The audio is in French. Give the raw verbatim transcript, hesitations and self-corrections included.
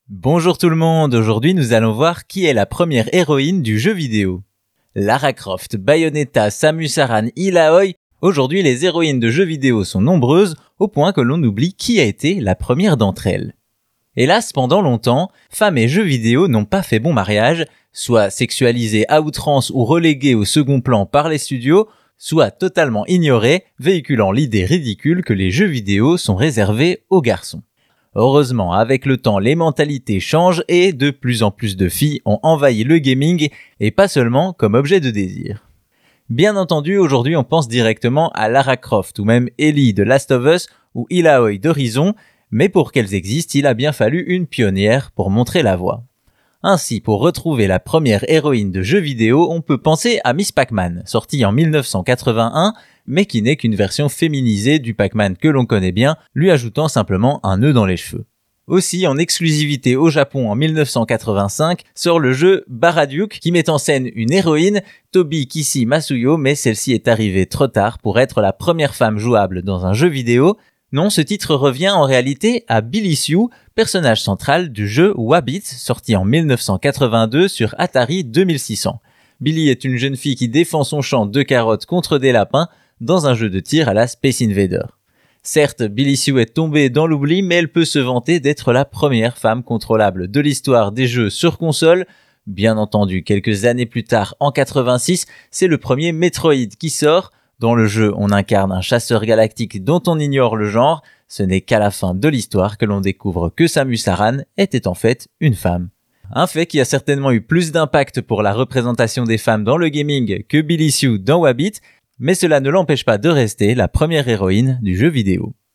Bonjour tout le monde, aujourd'hui nous allons voir qui est la première héroïne du jeu vidéo. Lara Croft, Bayonetta, Samus Aran, Aloy, aujourd'hui les héroïnes de jeux vidéo sont nombreuses au point que l'on oublie qui a été la première d'entre elles. Hélas, pendant longtemps, femmes et jeux vidéo n'ont pas fait bon mariage, soit sexualisées à outrance ou reléguées au second plan par les studios, soit totalement ignorées, véhiculant l'idée ridicule que les jeux vidéo sont réservés aux garçons. Heureusement, avec le temps, les mentalités changent et de plus en plus de filles ont envahi le gaming et pas seulement comme objet de désir. Bien entendu, aujourd'hui on pense directement à Lara Croft ou même Ellie de Last of Us ou Aloy d'Horizon, mais pour qu'elles existent, il a bien fallu une pionnière pour montrer la voie. Ainsi, pour retrouver la première héroïne de jeux vidéo, on peut penser à Miss Pac-Man, sortie en mille neuf cent quatre-vingt-un, mais qui n'est qu'une version féminisée du Pac-Man que l'on connaît bien, lui ajoutant simplement un nœud dans les cheveux. Aussi, en exclusivité au Japon en mille neuf cent quatre-vingt-cinq, sort le jeu Baraduke qui met en scène une héroïne, Tobi Kissy Masuyo, mais celle-ci est arrivée trop tard pour être la première femme jouable dans un jeu vidéo. Non, ce titre revient en réalité à Billy Sue, personnage central du jeu Wabbit, sorti en mille neuf cent quatre-vingt-deux sur Atari deux mille six cents. Billy est une jeune fille qui défend son champ de carottes contre des lapins dans un jeu de tir à la Space Invader. Certes, Billy Sue est tombée dans l'oubli, mais elle peut se vanter d'être la première femme contrôlable de l'histoire des jeux sur console. Bien entendu, quelques années plus tard, en quatre-vingt-six, c'est le premier Metroid qui sort. Dans le jeu, on incarne un chasseur galactique dont on ignore le genre. Ce n'est qu'à la fin de l'histoire que l'on découvre que Samus Aran était en fait une femme. Un fait qui a certainement eu plus d'impact pour la représentation des femmes dans le gaming que Billy Sue dans Wabbit, mais cela ne l'empêche pas de rester la première héroïne du jeu vidéo.